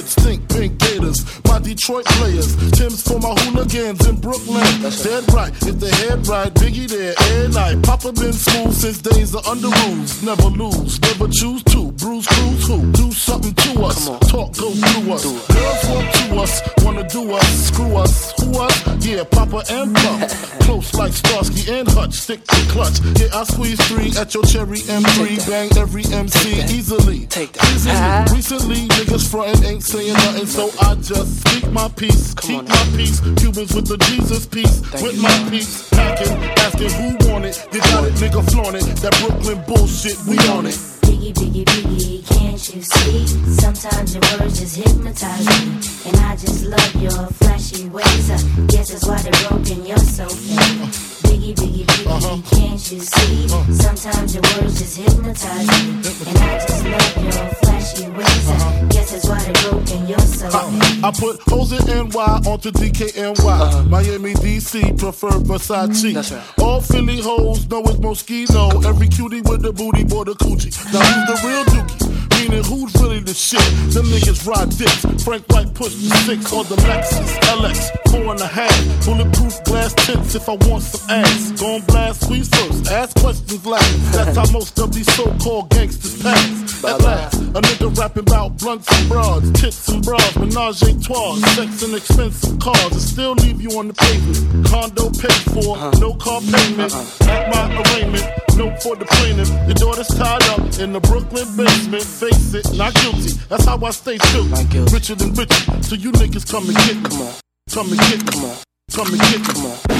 Red stink, pink gators, my Detroit players. Tim's for my hooligans in Brooklyn. Dead right, if the head right, Biggie there every night. Papa been school since days of under rules. Never lose, never choose to. Bruise, cruise, who? Do something to us. Talk, go through us. Girls want to us, wanna do us. Screw us, who us? Yeah, Papa and Pump. Close like Starsky and Hutch, stick to clutch. Yeah, I squeeze 3 at your cherry M3. Bang every MC easily. Easily. Recently, niggas frontin' ain't saying nothing, so I just speak my peace. Keep my peace. Cubans with the Jesus peace. With my peace. Packing, asking who want it. You got it, nigga, flaunt it. That Brooklyn bullshit, we on it. Biggie, Biggie, Biggie, can't you see? Sometimes your words just hypnotize me. And I just love your flashy ways. I guess that's why they're broken, you're so fake. Biggie, Biggie, Biggie, can't you see? Sometimes your words just hypnotize me. And I just love your flashy ways. I guess that's why they're broken, you're so fake. I put hoes in NY onto DKNY. Miami, DC, prefer Versace. That's right. All Philly hoes know it's Moschino. Every cutie with the booty, boy, the coochie. Now who's the real dookie? Meaning who's really the shit? Them niggas ride dicks. Frank White pushed the 6 or the Lexus LX 4.5. Bulletproof glass tips if I want some ass. Gon' blast squeeze first, ask questions last. That's how most of these so-called gangsters pass. At last, a nigga rapping about blunts and broads, tits and bras, menage a trois, sex and expensive cars, and still leave you on the pavement. Condo paid for, no car payment. At my arraignment, note for the plaintiff. Your daughter's tied up in the Brooklyn basement. Face it, not guilty. That's how I stay true. Richer than richer. So you niggas come and get me. Come and get me. Come and get me.